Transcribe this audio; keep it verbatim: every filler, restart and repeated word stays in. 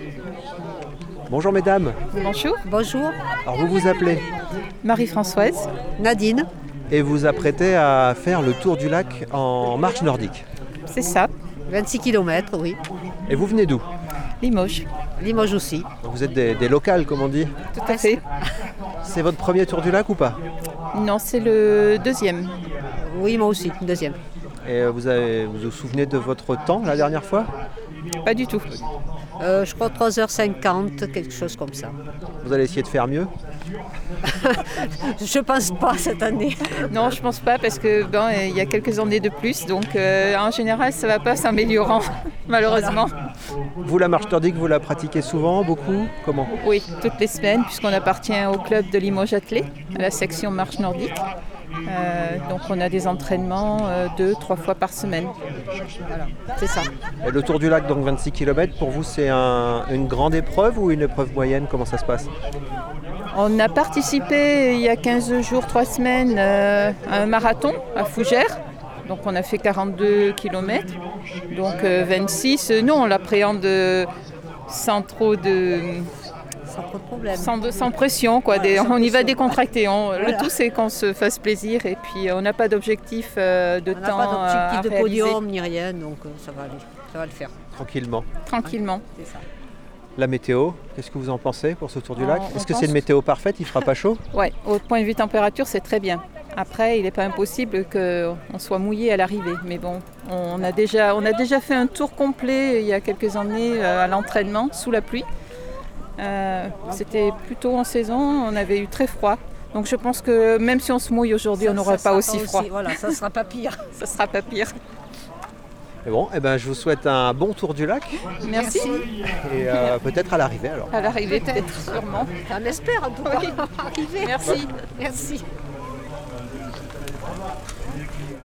Bonjour mesdames. Bonjour. Bonjour. Alors vous vous appelez Marie-Françoise. Nadine. et vous apprêtez à faire le tour du lac en marche nordique. C'est ça. vingt-six kilomètres, oui. Et vous venez d'où? Limoges. Limoges aussi. Donc vous êtes des, des locales comme on dit. Tout à fait. C'est votre premier tour du lac ou pas? Non, c'est le deuxième. Oui, moi aussi, une deuxième. Et vous, avez, vous vous souvenez de votre temps la dernière fois? Pas du tout. Euh, je crois trois heures cinquante, quelque chose comme ça. Vous allez essayer de faire mieux? Je pense pas cette année. Non, je pense pas parce que bon, il y a quelques années de plus, donc euh, en général, ça va pas s'améliorant, malheureusement. Vous, la marche nordique, vous la pratiquez souvent, beaucoup? Comment? Oui, toutes les semaines, puisqu'on appartient au club de Limoges Athlée, à la section marche nordique. Euh, donc on a des entraînements euh, deux, trois fois par semaine. Voilà, c'est ça. Et le tour du lac, donc vingt-six kilomètres, pour vous c'est un, une grande épreuve ou une épreuve moyenne? Comment ça se passe? On a participé il y a quinze jours, trois semaines, euh, à un marathon à Fougères. Donc on a fait quarante-deux kilomètres. Donc euh, vingt-six, nous on l'appréhende euh, sans trop de... Sans trop de problème. Sans, de- sans pression, quoi. Des- Voilà, sans on y va pression. décontracté. On- Voilà. Le tout, c'est qu'on se fasse plaisir et puis on n'a pas d'objectif euh, de On n'a temps pas à, à d'objectif de réaliser. podium ni rien, donc euh, ça va aller. Ça va le faire. Tranquillement. Tranquillement. C'est ça. La météo, qu'est-ce que vous en pensez pour ce tour du On- lac? on Est-ce que pense- c'est une météo parfaite? Il fera pas chaud? Ouais, au point de vue température, c'est très bien. Après, il n'est pas impossible qu'on soit mouillé à l'arrivée. Mais bon, on a, déjà, on a déjà fait un tour complet il y a quelques années euh, à l'entraînement, sous la pluie. Euh, C'était plutôt en saison, on avait eu très froid. Donc je pense que même si on se mouille aujourd'hui, on Ça- n'aura ça pas sera aussi froid. Voilà, ça sera pas pire. Ça sera pas pire. Et bon, eh ben, je vous souhaite un bon tour du lac Merci. et euh, peut-être à l'arrivée alors. À l'arrivée, peut-être, sûrement. On espère en tout cas. Oui. Arriver. Merci. Merci.